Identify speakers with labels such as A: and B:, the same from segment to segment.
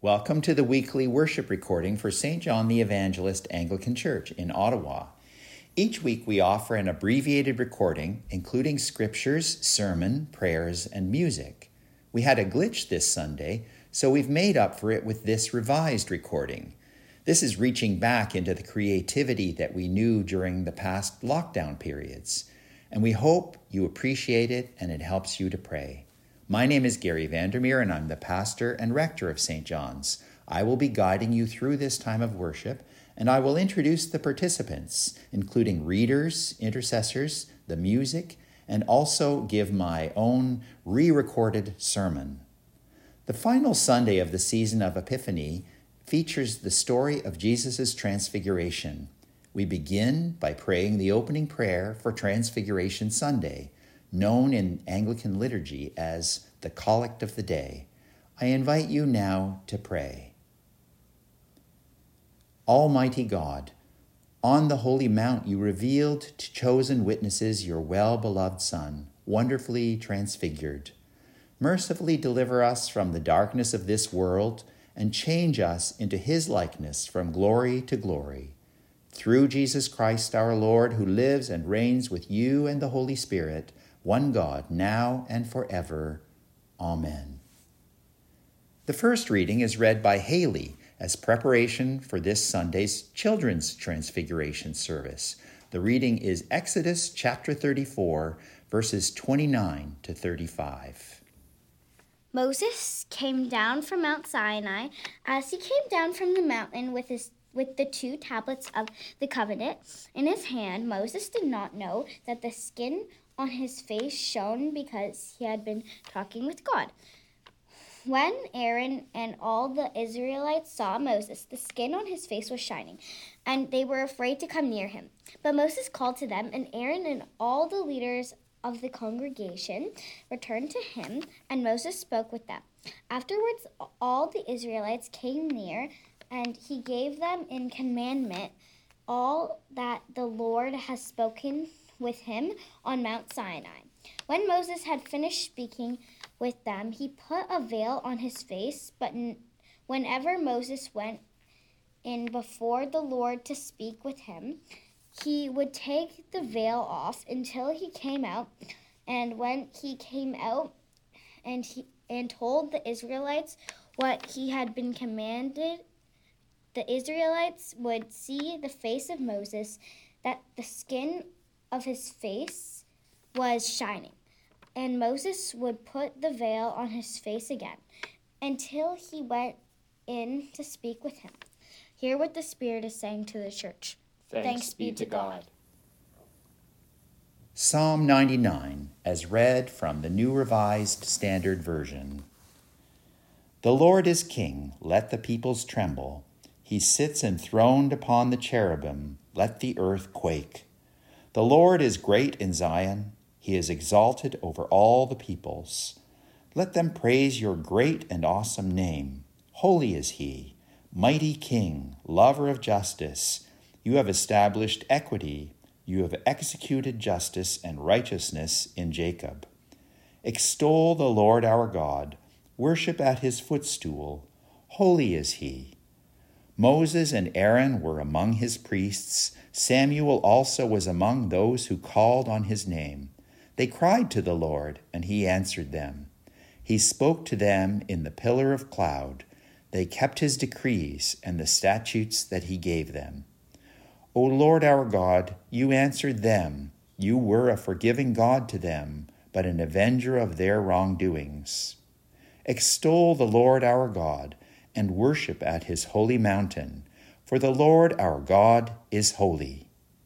A: Welcome to the weekly worship recording for St. John the Evangelist Anglican Church in Ottawa. Each week we offer an abbreviated recording, including scriptures, sermon, prayers, and music. We had a glitch this Sunday, so we've made up for it with this revised recording. This is reaching back into the creativity that we knew during the past lockdown periods, and we hope you appreciate it and it helps you to pray. My name is Gary Vandermeer, and I'm the pastor and rector of St. John's. I will be guiding you through this time of worship, and I will introduce the participants, including readers, intercessors, the music, and also give my own re-recorded sermon. The final Sunday of the season of Epiphany features the story of Jesus' transfiguration. We begin by praying the opening prayer for Transfiguration Sunday, known in Anglican liturgy as the Collect of the Day. I invite you now to pray. Almighty God, on the holy mount you revealed to chosen witnesses your well-beloved Son, wonderfully transfigured. Mercifully deliver us from the darkness of this world and change us into his likeness from glory to glory. Through Jesus Christ our Lord, who lives and reigns with you and the Holy Spirit, one God, now and forever. Amen. The first reading is read by Haley as preparation for this Sunday's Children's Transfiguration service. The reading is Exodus chapter 34, verses 29 to 35.
B: Moses came down from Mount Sinai. As he came down from the mountain with the 2 tablets of the covenant in his hand, Moses did not know that the skin on his face shone because he had been talking with God. When Aaron and all the Israelites saw Moses, the skin on his face was shining, and they were afraid to come near him. But Moses called to them, and Aaron and all the leaders of the congregation returned to him, and Moses spoke with them. Afterwards, all the Israelites came near, and he gave them in commandment all that the Lord has spoken with him on Mount Sinai. When Moses had finished speaking with them, he put a veil on his face, but whenever Moses went in before the Lord to speak with him, he would take the veil off until he came out, and when he came out and told the Israelites what he had been commanded, the Israelites would see the face of Moses, that the skin of his face was shining, and Moses would put the veil on his face again until he went in to speak with him. Hear what the Spirit is saying to the church. Thanks be to God.
A: Psalm 99, as read from the New Revised Standard Version. The Lord is King, let the peoples tremble. He sits enthroned upon the cherubim, let the earth quake. The Lord is great in Zion. He is exalted over all the peoples. Let them praise your great and awesome name. Holy is he, mighty King, lover of justice. You have established equity. You have executed justice and righteousness in Jacob. Extol the Lord our God. Worship at his footstool. Holy is he. Moses and Aaron were among his priests. Samuel also was among those who called on his name. They cried to the Lord, and he answered them. He spoke to them in the pillar of cloud. They kept his decrees and the statutes that he gave them. O Lord our God, you answered them. You were a forgiving God to them, but an avenger of their wrongdoings. Extol the Lord our God, and worship at his holy mountain, for the Lord our God is holy.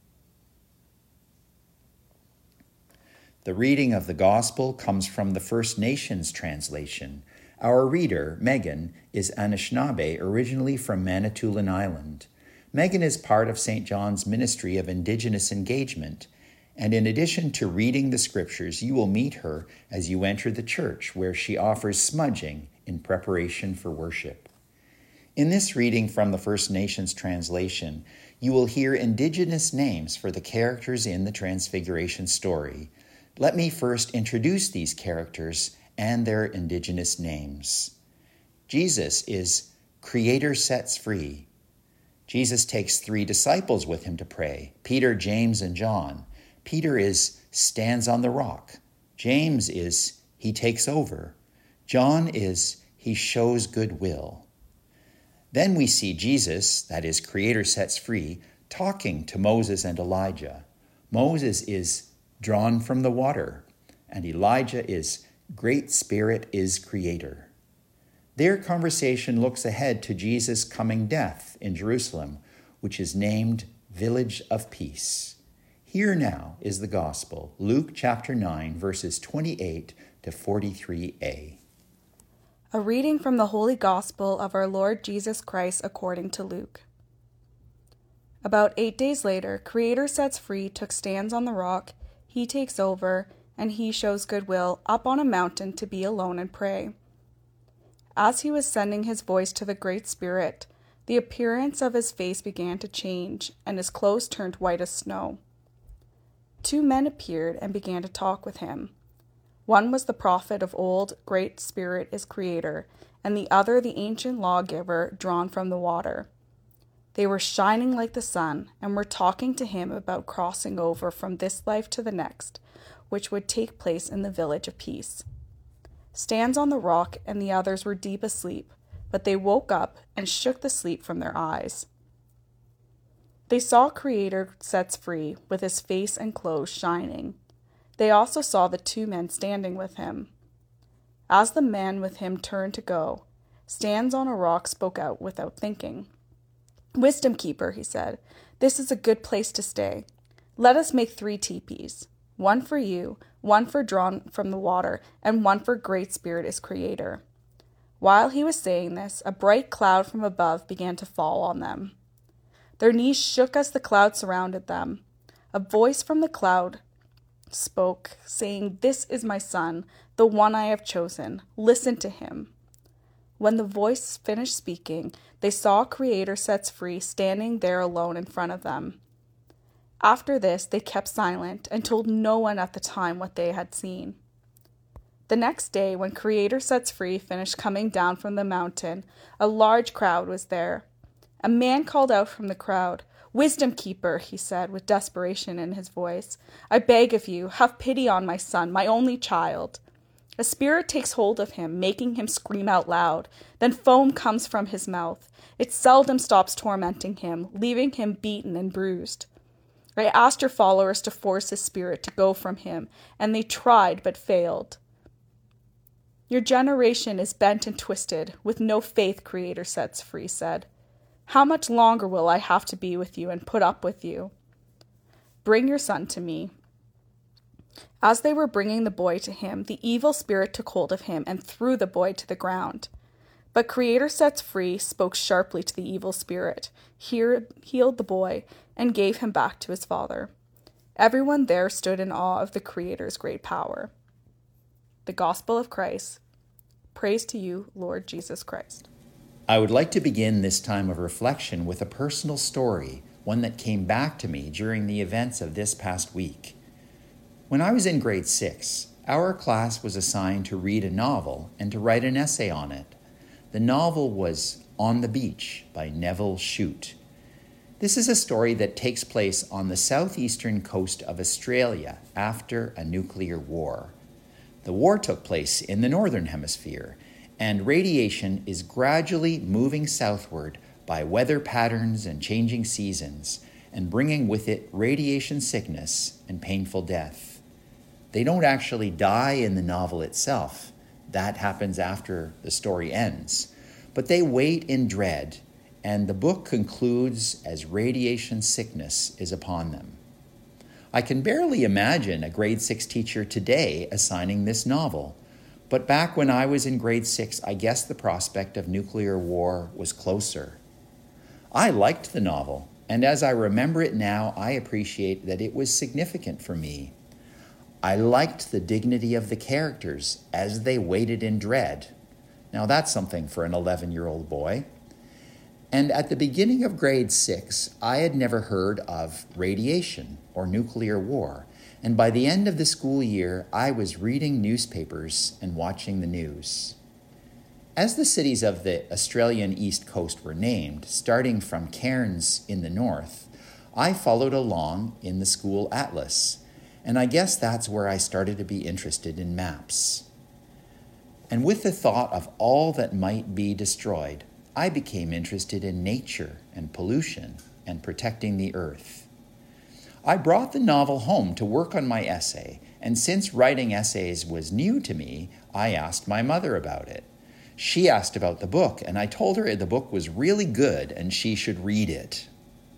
A: The reading of the Gospel comes from the First Nations translation. Our reader, Megan, is Anishinaabe, originally from Manitoulin Island. Megan is part of St. John's Ministry of Indigenous Engagement, and in addition to reading the scriptures, you will meet her as you enter the church, where she offers smudging in preparation for worship. In this reading from the First Nations translation, you will hear Indigenous names for the characters in the Transfiguration story. Let me first introduce these characters and their Indigenous names. Jesus is Creator sets free. Jesus takes 3 disciples with him to pray, Peter, James, and John. Peter stands on the rock. James he takes over. John he shows goodwill. Then we see Jesus, that is, Creator sets free, talking to Moses and Elijah. Moses is drawn from the water, and Elijah Great Spirit is Creator. Their conversation looks ahead to Jesus' coming death in Jerusalem, which is named Village of Peace. Here now is the Gospel, Luke chapter 9, verses 28 to 43a.
C: A reading from the Holy Gospel of our Lord Jesus Christ according to Luke. About 8 days later, Creator sets free took stands on the rock, he takes over, and he shows goodwill up on a mountain to be alone and pray. As he was sending his voice to the Great Spirit, the appearance of his face began to change, and his clothes turned white as snow. 2 men appeared and began to talk with him. One was the prophet of old, Great Spirit is Creator, and the other the ancient lawgiver drawn from the water. They were shining like the sun and were talking to him about crossing over from this life to the next, which would take place in the Village of Peace. Stands on the rock and the others were deep asleep, but they woke up and shook the sleep from their eyes. They saw Creator sets free, with his face and clothes shining. They also saw the 2 men standing with him. As the man with him turned to go, Stands on a rock spoke out without thinking. "Wisdom Keeper," he said, "this is a good place to stay. Let us make 3 teepees. 1 for you, 1 for drawn from the water, and 1 for Great Spirit is Creator." While he was saying this, a bright cloud from above began to fall on them. Their knees shook as the cloud surrounded them. A voice from the cloud spoke, saying, "This is my son, the one I have chosen. Listen to him." When the voice finished speaking, they saw Creator sets free standing there alone in front of them. After this, they kept silent and told no one at the time what they had seen. The next day, when Creator sets free finished coming down from the mountain, a large crowd was there. A man called out from the crowd, "Wisdom Keeper," he said with desperation in his voice, "I beg of you, have pity on my son, my only child." A spirit takes hold of him, making him scream out loud. Then foam comes from his mouth. It seldom stops tormenting him, leaving him beaten and bruised. I asked your followers to force his spirit to go from him, and they tried but failed. "Your generation is bent and twisted, with no faith," Creator sets free said. "How much longer will I have to be with you and put up with you? Bring your son to me." As they were bringing the boy to him, the evil spirit took hold of him and threw the boy to the ground. But Creator sets free spoke sharply to the evil spirit, healed the boy, and gave him back to his father. Everyone there stood in awe of the Creator's great power. The Gospel of Christ. Praise to you, Lord Jesus Christ.
A: I would like to begin this time of reflection with a personal story, one that came back to me during the events of this past week. When I was in grade 6, our class was assigned to read a novel and to write an essay on it. The novel was On the Beach by Nevil Shute. This is a story that takes place on the southeastern coast of Australia after a nuclear war. The war took place in the northern hemisphere, and radiation is gradually moving southward by weather patterns and changing seasons, and bringing with it radiation sickness and painful death. They don't actually die in the novel itself. That happens after the story ends. But they wait in dread, and the book concludes as radiation sickness is upon them. I can barely imagine a grade 6 teacher today assigning this novel. But back when I was in grade 6, I guess the prospect of nuclear war was closer. I liked the novel, and as I remember it now, I appreciate that it was significant for me. I liked the dignity of the characters as they waited in dread. Now that's something for an 11-year-old boy. And at the beginning of grade 6, I had never heard of radiation or nuclear war. And by the end of the school year, I was reading newspapers and watching the news. As the cities of the Australian East Coast were named, starting from Cairns in the north, I followed along in the school atlas, and I guess that's where I started to be interested in maps. And with the thought of all that might be destroyed, I became interested in nature and pollution and protecting the earth. I brought the novel home to work on my essay, and since writing essays was new to me, I asked my mother about it. She asked about the book, and I told her the book was really good and she should read it.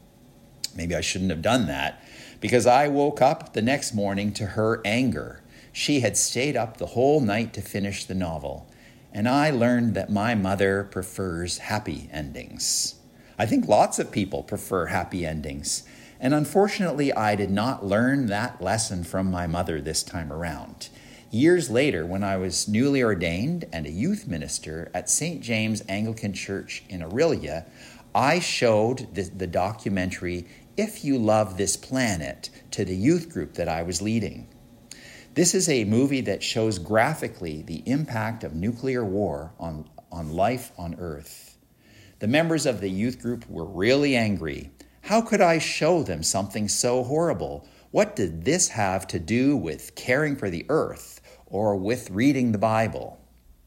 A: Maybe I shouldn't have done that, because I woke up the next morning to her anger. She had stayed up the whole night to finish the novel, and I learned that my mother prefers happy endings. I think lots of people prefer happy endings, and unfortunately I did not learn that lesson from my mother this time around. Years later, when I was newly ordained and a youth minister at St. James Anglican Church in Orillia, I showed the documentary If You Love This Planet to the youth group that I was leading. This is a movie that shows graphically the impact of nuclear war on life on Earth. The members of the youth group were really angry. How could I show them something so horrible? What did this have to do with caring for the earth or with reading the Bible?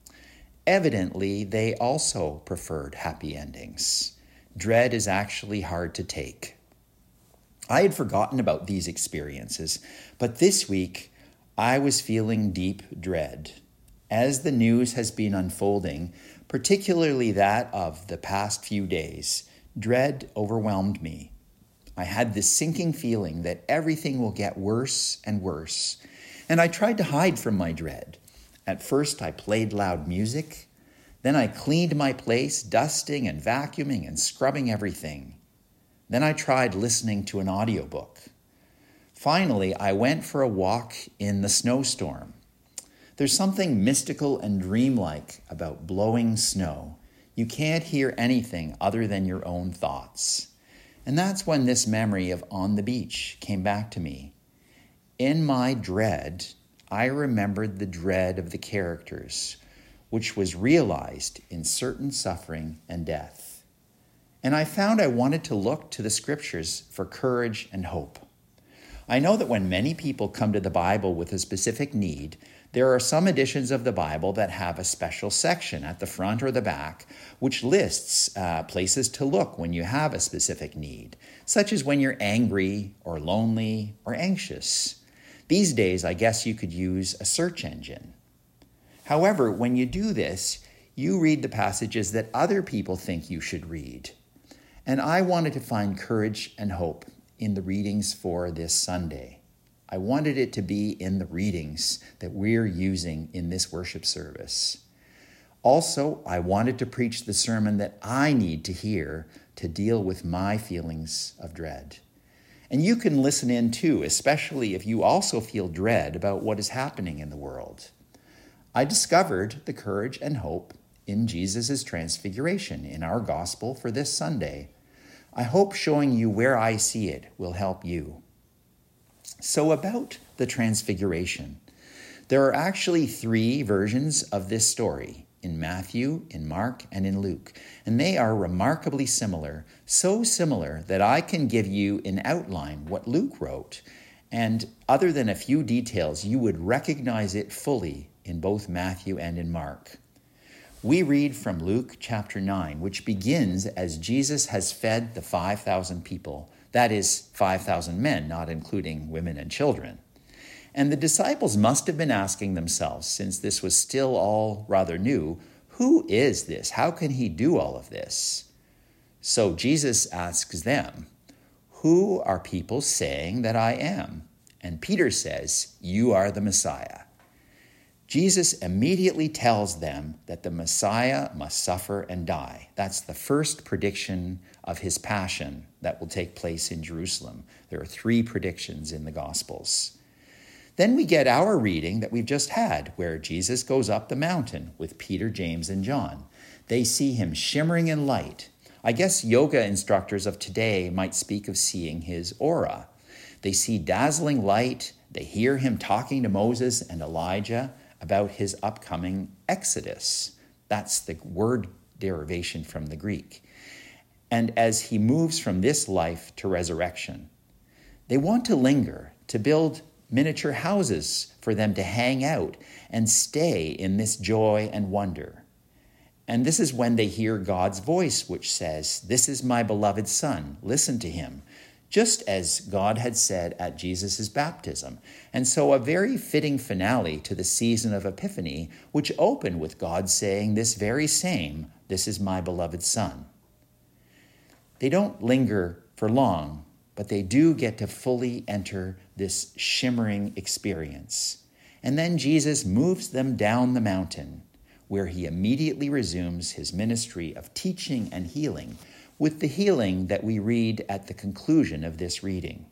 A: Evidently, they also preferred happy endings. Dread is actually hard to take. I had forgotten about these experiences, but this week I was feeling deep dread. As the news has been unfolding, particularly that of the past few days, dread overwhelmed me. I had this sinking feeling that everything will get worse and worse, and I tried to hide from my dread. At first, I played loud music. Then I cleaned my place, dusting and vacuuming and scrubbing everything. Then I tried listening to an audiobook. Finally, I went for a walk in the snowstorm. There's something mystical and dreamlike about blowing snow. You can't hear anything other than your own thoughts. And that's when this memory of On the Beach came back to me. In my dread, I remembered the dread of the characters, which was realized in certain suffering and death. And I found I wanted to look to the scriptures for courage and hope. I know that when many people come to the Bible with a specific need, there are some editions of the Bible that have a special section at the front or the back, which lists places to look when you have a specific need, such as when you're angry or lonely or anxious. These days, I guess you could use a search engine. However, when you do this, you read the passages that other people think you should read. And I wanted to find courage and hope in the readings for this Sunday. I wanted it to be in the readings that we're using in this worship service. Also, I wanted to preach the sermon that I need to hear to deal with my feelings of dread. And you can listen in too, especially if you also feel dread about what is happening in the world. I discovered the courage and hope in Jesus' transfiguration in our gospel for this Sunday. I hope showing you where I see it will help you. So about the transfiguration, there are actually 3 versions of this story in Matthew, in Mark, and in Luke, and they are remarkably similar, so similar that I can give you in outline what Luke wrote, and other than a few details, you would recognize it fully in both Matthew and in Mark. We read from Luke chapter 9, which begins as Jesus has fed the 5,000 people. That is 5,000 men, not including women and children. And the disciples must have been asking themselves, since this was still all rather new, who is this? How can he do all of this? So Jesus asks them, who are people saying that I am? And Peter says, you are the Messiah. Jesus immediately tells them that the Messiah must suffer and die. That's the first prediction of his passion that will take place in Jerusalem. There are 3 predictions in the Gospels. Then we get our reading that we've just had, where Jesus goes up the mountain with Peter, James, and John. They see him shimmering in light. I guess yoga instructors of today might speak of seeing his aura. They see dazzling light. They hear him talking to Moses and Elijah about his upcoming exodus. That's the word derivation from the Greek. And as he moves from this life to resurrection, they want to linger, to build miniature houses for them to hang out and stay in this joy and wonder. And this is when they hear God's voice, which says, "This is my beloved Son, listen to him," just as God had said at Jesus' baptism. And so a very fitting finale to the season of Epiphany, which opened with God saying this very same, "This is my beloved Son." They don't linger for long, but they do get to fully enter this shimmering experience. And then Jesus moves them down the mountain, where he immediately resumes his ministry of teaching and healing, with the healing that we read at the conclusion of this reading.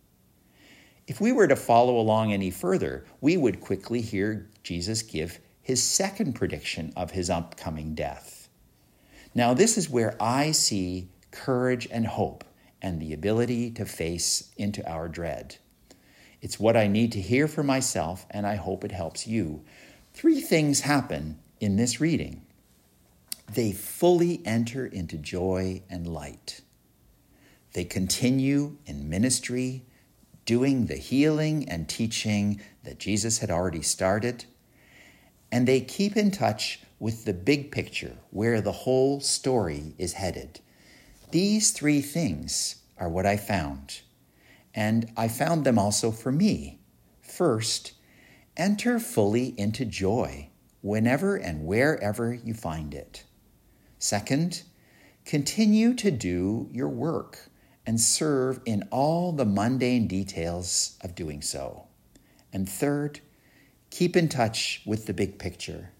A: If we were to follow along any further, we would quickly hear Jesus give his second prediction of his upcoming death. Now, this is where I see courage and hope and the ability to face into our dread. It's what I need to hear for myself, and I hope it helps you. 3 things happen in this reading. They fully enter into joy and light. They continue in ministry, doing the healing and teaching that Jesus had already started. And they keep in touch with the big picture, where the whole story is headed. These 3 things are what I found. And I found them also for me. First, enter fully into joy whenever and wherever you find it. Second, continue to do your work and serve in all the mundane details of doing so. And third, keep in touch with the big picture.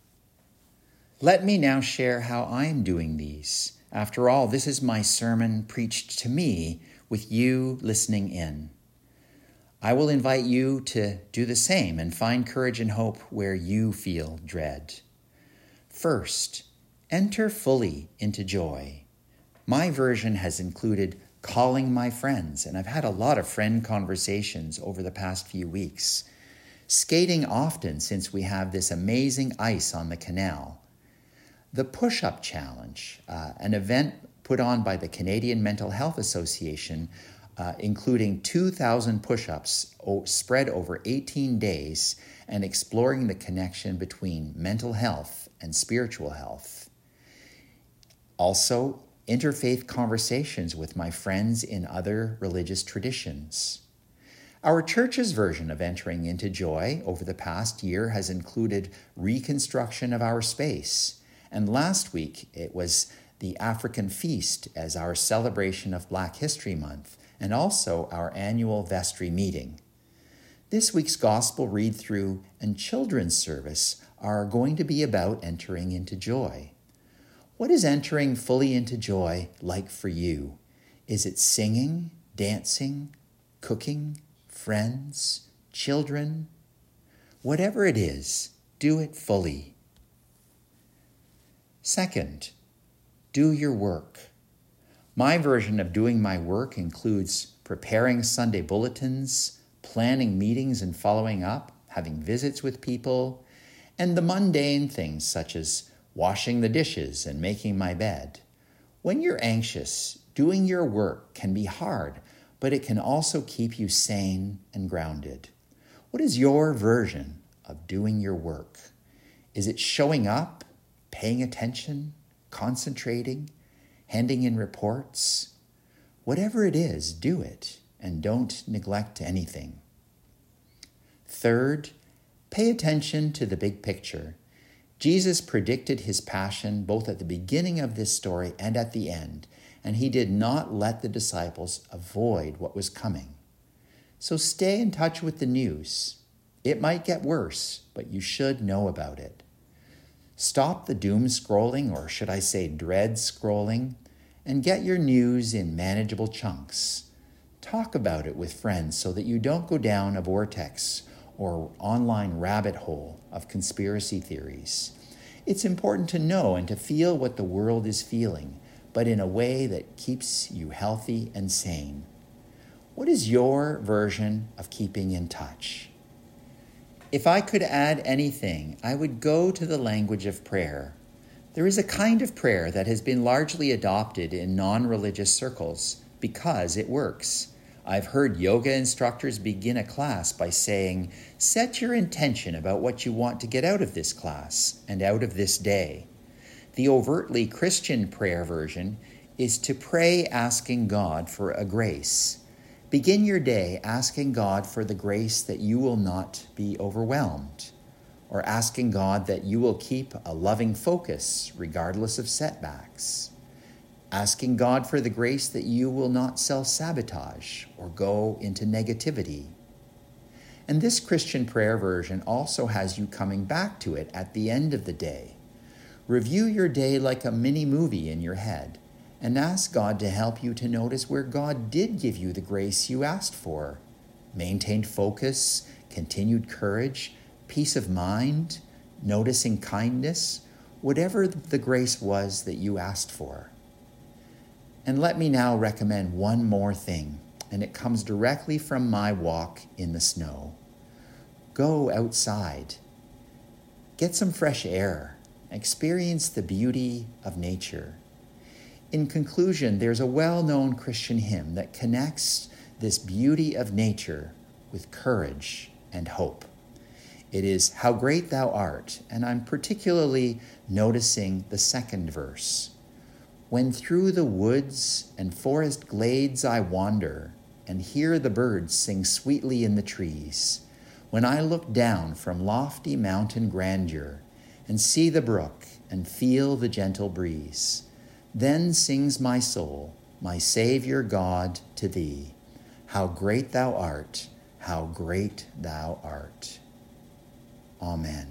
A: Let me now share how I'm doing these. After all, this is my sermon preached to me with you listening in. I will invite you to do the same and find courage and hope where you feel dread. First, enter fully into joy. My version has included calling my friends, and I've had a lot of friend conversations over the past few weeks. Skating often, since we have this amazing ice on the canal. The Push-Up Challenge, an event put on by the Canadian Mental Health Association, including 2,000 push-ups spread over 18 days and exploring the connection between mental health and spiritual health. Also, interfaith conversations with my friends in other religious traditions. Our church's version of entering into joy over the past year has included reconstruction of our space. And last week, it was the African Feast as our celebration of Black History Month, and also our annual vestry meeting. This week's gospel read-through and children's service are going to be about entering into joy. What is entering fully into joy like for you? Is it singing, dancing, cooking, friends, children? Whatever it is, do it fully. Second, do your work. My version of doing my work includes preparing Sunday bulletins, planning meetings and following up, having visits with people, and the mundane things such as washing the dishes and making my bed. When you're anxious, doing your work can be hard, but it can also keep you sane and grounded. What is your version of doing your work? Is it showing up, paying attention, concentrating, handing in reports? Whatever it is, do it, and don't neglect anything. Third, pay attention to the big picture. Jesus predicted his passion both at the beginning of this story and at the end, and he did not let the disciples avoid what was coming. So stay in touch with the news. It might get worse, but you should know about it. Stop the doom scrolling, or should I say dread scrolling, and get your news in manageable chunks. Talk about it with friends so that you don't go down a vortex or online rabbit hole of conspiracy theories. It's important to know and to feel what the world is feeling, but in a way that keeps you healthy and sane. What is your version of keeping in touch? If I could add anything, I would go to the language of prayer. There is a kind of prayer that has been largely adopted in non-religious circles because it works. I've heard yoga instructors begin a class by saying, set your intention about what you want to get out of this class and out of this day. The overtly Christian prayer version is to pray asking God for a grace. Begin your day asking God for the grace that you will not be overwhelmed, or asking God that you will keep a loving focus regardless of setbacks. Asking God for the grace that you will not self-sabotage or go into negativity. And this Christian prayer version also has you coming back to it at the end of the day. Review your day like a mini movie in your head and ask God to help you to notice where God did give you the grace you asked for. Maintained focus, continued courage, peace of mind, noticing kindness, whatever the grace was that you asked for. And let me now recommend one more thing, and it comes directly from my walk in the snow. Go outside. Get some fresh air. Experience the beauty of nature. In conclusion, there's a well-known Christian hymn that connects this beauty of nature with courage and hope. It is How Great Thou Art, and I'm particularly noticing the second verse. When through the woods and forest glades I wander and hear the birds sing sweetly in the trees, when I look down from lofty mountain grandeur and see the brook and feel the gentle breeze, then sings my soul, my Savior God, to thee. How great thou art, how great thou art. Amen.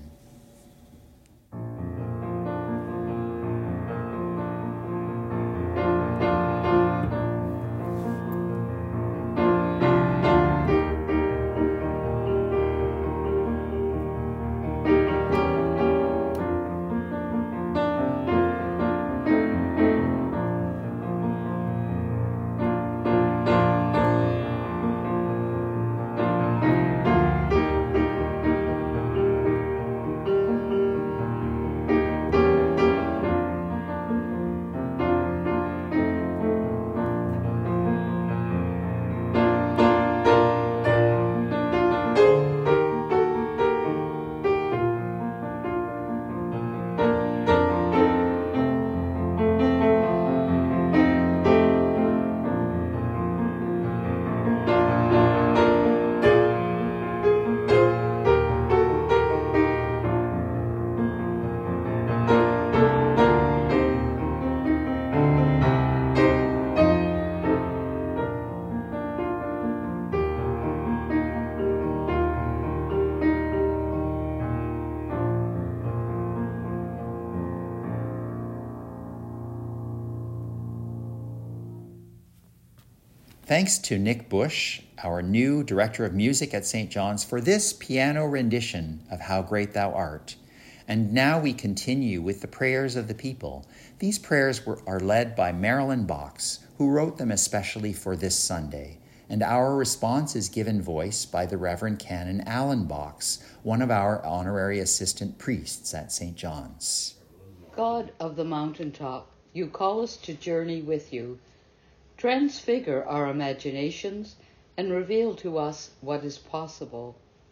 A: Thanks to Nick Bush, our new Director of Music at St. John's, for this piano rendition of How Great Thou Art. And now we continue with the prayers of the people. These prayers are led by Marilyn Box, who wrote them especially for this Sunday. And our response is given voice by the Reverend Canon Alan Box, one of our honorary assistant priests at St. John's.
D: God of the mountaintop, you call us to journey with you. Transfigure our imaginations and reveal to us what is possible.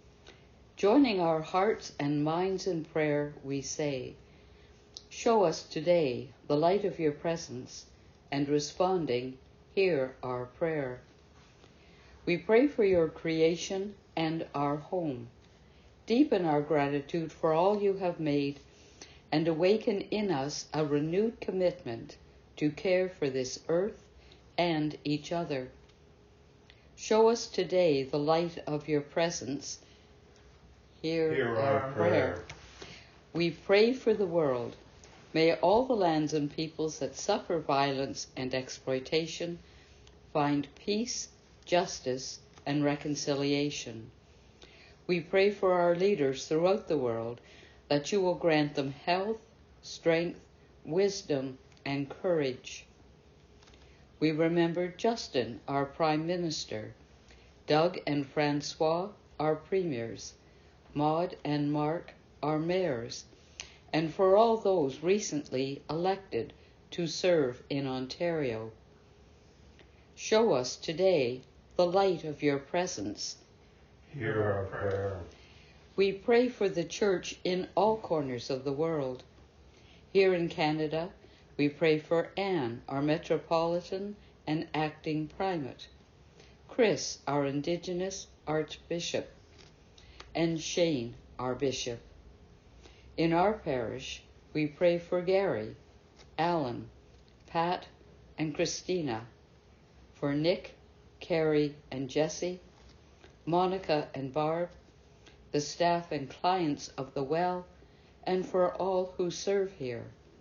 D: Joining our hearts and minds in prayer, we say, show us today the light of your presence, and responding, hear our prayer. We pray for your creation and our home. Deepen our gratitude for all you have made, and awaken in us a renewed commitment to care for this earth and each other. Show us today the light of your presence. Hear our prayer. We pray for the world. May all the lands and peoples that suffer violence and exploitation find peace, justice, and reconciliation. We pray for our leaders throughout the world, that you will grant them health, strength, wisdom, and courage. We remember Justin, our Prime Minister, Doug and Francois, our Premiers, Maud and Mark, our Mayors, and for all those recently elected to serve in Ontario. Show us today the light of your presence.
E: Hear our prayer.
D: We pray for the Church in all corners of the world. Here in Canada, we pray for Anne, our Metropolitan and Acting Primate, Chris, our Indigenous Archbishop, and Shane, our Bishop. In our parish, we pray for Gary, Alan, Pat, and Christina, for Nick, Carrie, and Jesse, Monica and Barb, the staff and clients of the Well, and for all who serve here.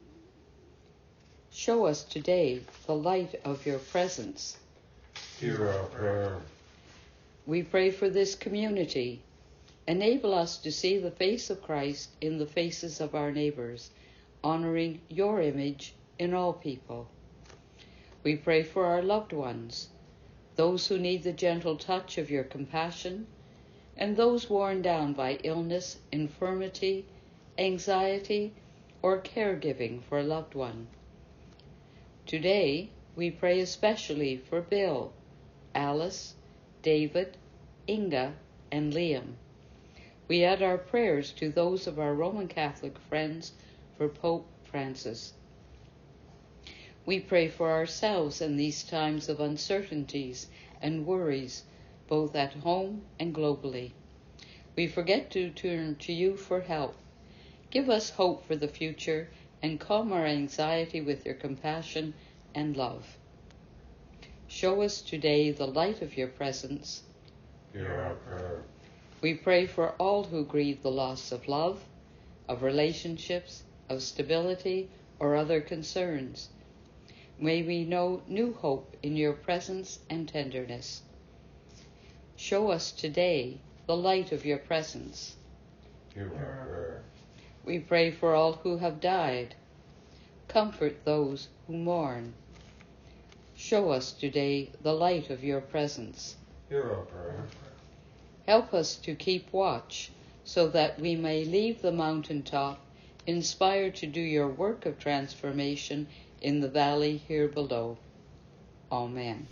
D: Show us today the light of your presence.
E: Hear our prayer.
D: We pray for this community. Enable us to see the face of Christ in the faces of our neighbors, honoring your image in all people. We pray for our loved ones, those who need the gentle touch of your compassion, and those worn down by illness, infirmity, anxiety, or caregiving for a loved one. Today, we pray especially for Bill, Alice, David, Inga, and Liam. We add our prayers to those of our Roman Catholic friends for Pope Francis. We pray for ourselves in these times of uncertainties and worries, both at home and globally. We forget to turn to you for help. Give us hope for the future and calm our anxiety with your compassion and love. Show us today the light of your presence.
E: Hear our prayer.
D: We pray for all who grieve the loss of love, of relationships, of stability, or other concerns. May we know new hope in your presence and tenderness. Show us today the light of your presence.
E: Hear our prayer.
D: We pray for all who have died. Comfort those who mourn. Show us today the light of your presence.
E: Hear our prayer.
D: Help us to keep watch so that we may leave the mountaintop inspired to do your work of transformation in the valley here below. Amen.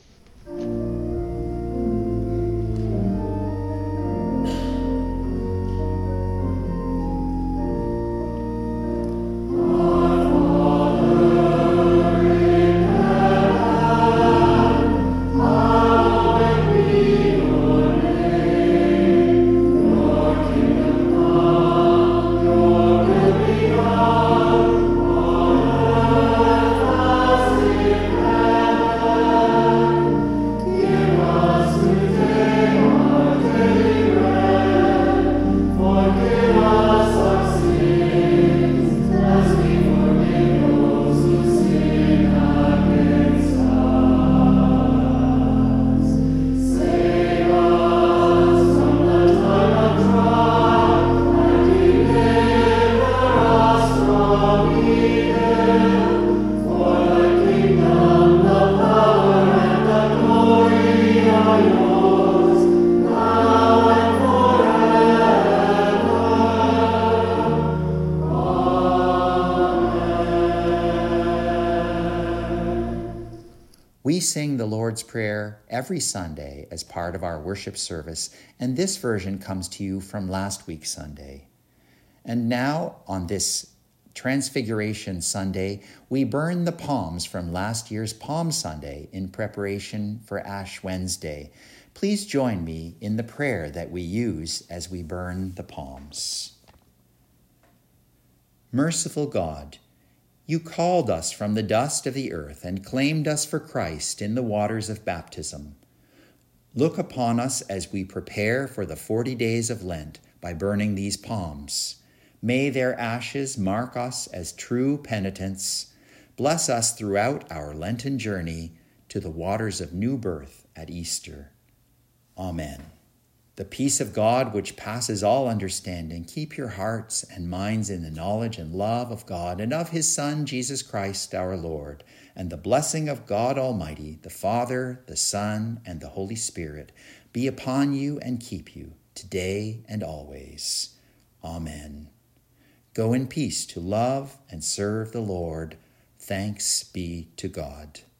A: We sing the Lord's Prayer every Sunday as part of our worship service, and this version comes to you from last week's Sunday. And now, on this Transfiguration Sunday, we burn the palms from last year's Palm Sunday in preparation for Ash Wednesday. Please join me in the prayer that we use as we burn the palms. Merciful God, you called us from the dust of the earth and claimed us for Christ in the waters of baptism. Look upon us as we prepare for the 40 days of Lent by burning these palms. May their ashes mark us as true penitents. Bless us throughout our Lenten journey to the waters of new birth at Easter. Amen. The peace of God, which passes all understanding, keep your hearts and minds in the knowledge and love of God and of his Son, Jesus Christ, our Lord. And the blessing of God Almighty, the Father, the Son, and the Holy Spirit, be upon you and keep you today and always. Amen. Go in peace to love and serve the Lord. Thanks be to God.